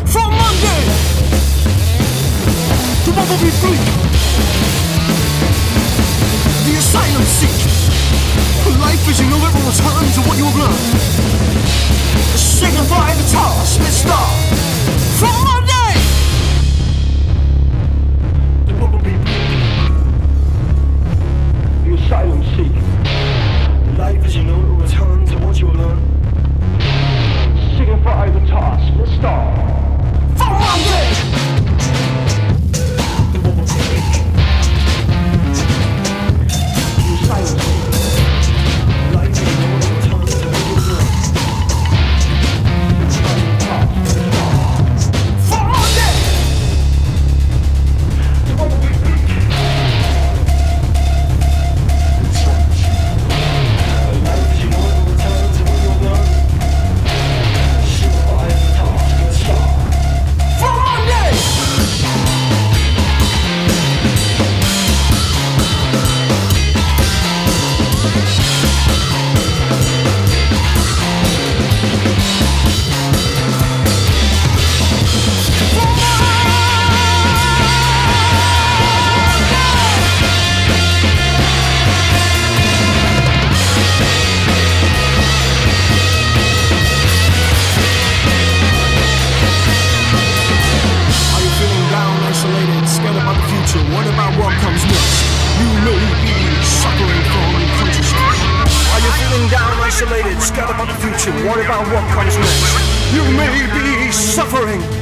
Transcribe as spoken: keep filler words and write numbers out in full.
From Monday to Bumblebee Freak, the asylum seek. Life as you know it will return to what you have learned. Signify the guitar, split star. From Monday to Bumblebee Freak, the asylum seek. Life as you know it will return to what you have learned. Signify the task, split star. From Monday to Bumblebee Freak, the asylum seek. What about what comes next? You may be suffering from consciousness. Are you feeling down, isolated, scared about the future? What about what comes next? You may be suffering